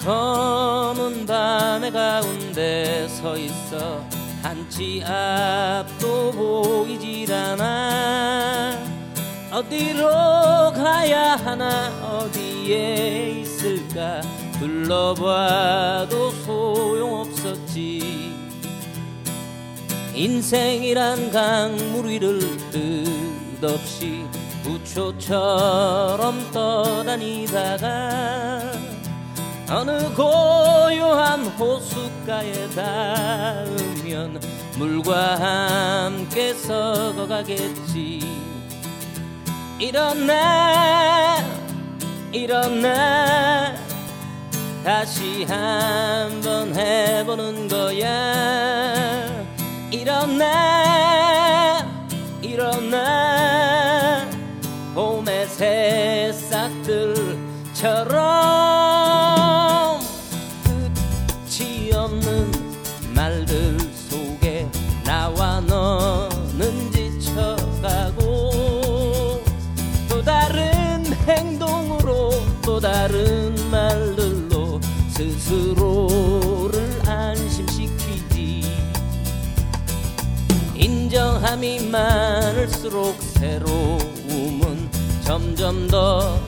검은 밤의 가운데 서 있어 한치 앞도 보이질 않아. 어디로 가야 하나 어디에 있을까 둘러봐도 소용없었지. 인생이란 강물 위를 끝없이 부초처럼 떠다니다가 어느 고요한 호숫가에 닿으면 물과 함께 썩어가겠지. 일어나 일어나 다시 한번 해보는 거야. 일어나 일어나 봄의 새싹들처럼 끝이 없는 말들 속에 나와 너는 지쳐가고 또 다른 행동으로 또 다른 말들로 스스로를 안심시키지. 인정함이 많을수록 새로움은 점점 더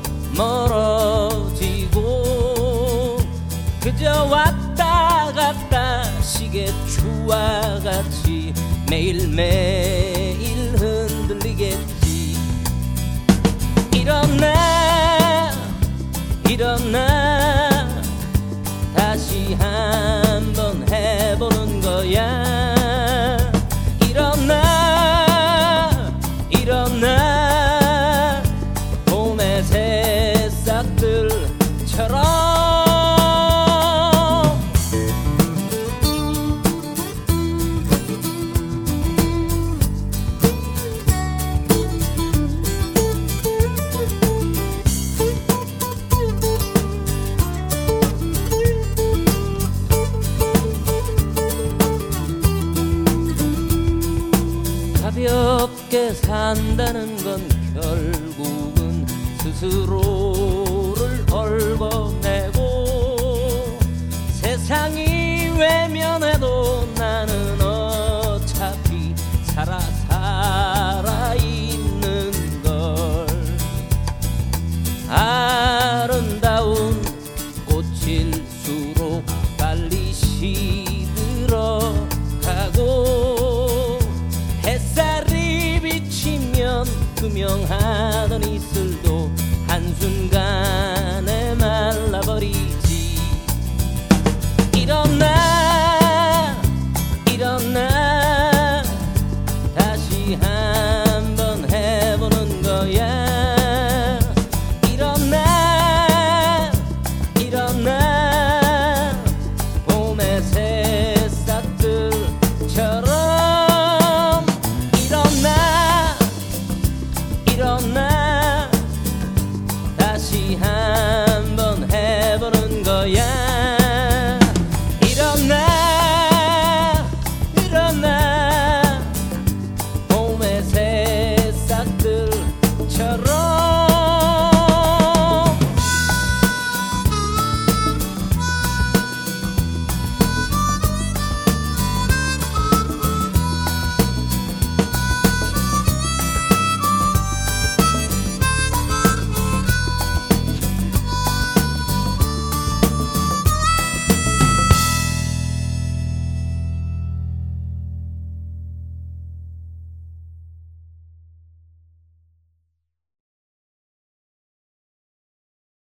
멀어지고 그저 왔다 갔다 시계추와 같이 매일매일 흔들리겠지. 일어나 일어나 다시 한번 해보는 거야. 일어나 일어나 봄의 새싹들처럼. 가볍게 산다는 건 결국은 스스로를 얽어내고 세상이 외면해도 나는 어차피 살아있는 걸. 아름다운 꽃일수록 빨리 시들어가고 햇살이 비치면 투명하던 이슬도 한순간에 말라버리지. 일어나 일어나 다시 한번 해보는 거야. 일어나 일어나 봄의 새싹들처럼. 일어나 다시 한번 해보는 거야. 일어나 일어나 봄의 새싹들처럼.